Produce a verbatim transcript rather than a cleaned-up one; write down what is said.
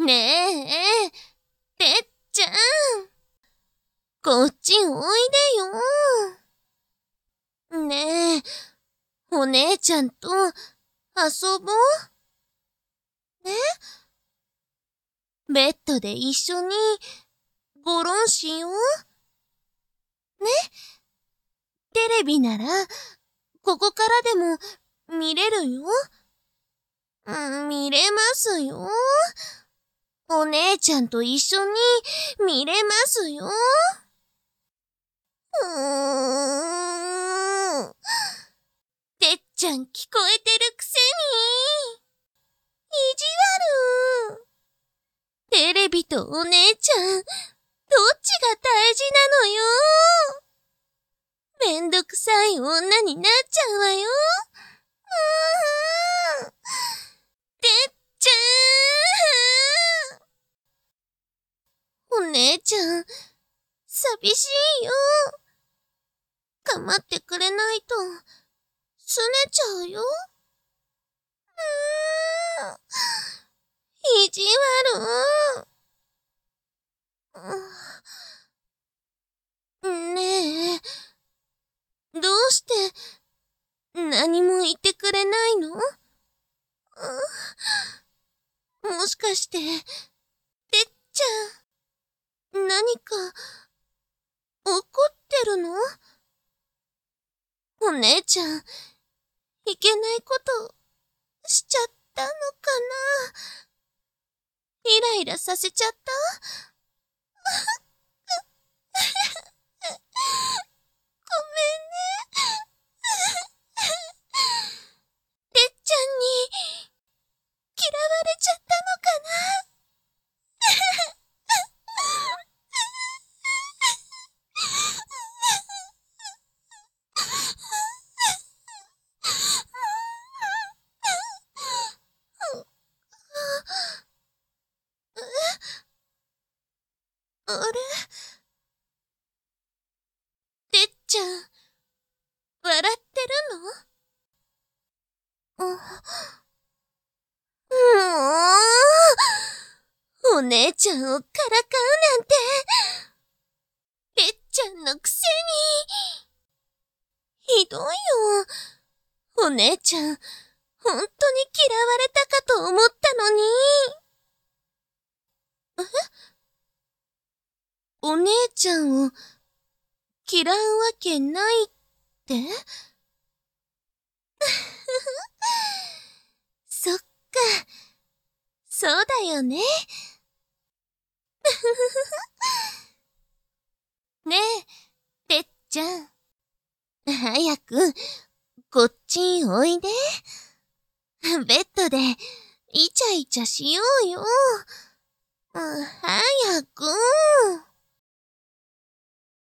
ねえ、てっちゃん。こっちおいでよ。ねえ、お姉ちゃんと遊ぼう。ね？ベッドで一緒にゴロンしよう。ね？テレビなら、ここからでも見れるよ。うん、見れますよ。お姉ちゃんと一緒に見れますよ。うーん。てっちゃん聞こえてるくせに。意地悪。テレビとお姉ちゃん、どっちが大事なのよ。めんどくさい女になっちゃうわよ。うーん。てっちゃん。お姉ちゃん、寂しいよ。かまってくれないと、すねちゃうよ。うーん。意地悪。ねえ、どうして何も言ってくれないの？もしかして、てっちゃん、何か怒ってるの？お姉ちゃん、いけないことしちゃったのかな？イライラさせちゃった？ごめんね。てっちゃんに嫌われちゃったのかな？あれ？てっちゃん、笑ってるの？もう、お姉ちゃんをからかうなんて、てっちゃんのくせに。ひどいよ。お姉ちゃん、ほんとに嫌われたかと思ったのに。え？お姉ちゃんを嫌うわけないって？そっか、そうだよね。ねえ、てっちゃん。早く、こっちおいで。ベッドで、イチャイチャしようよ。早く。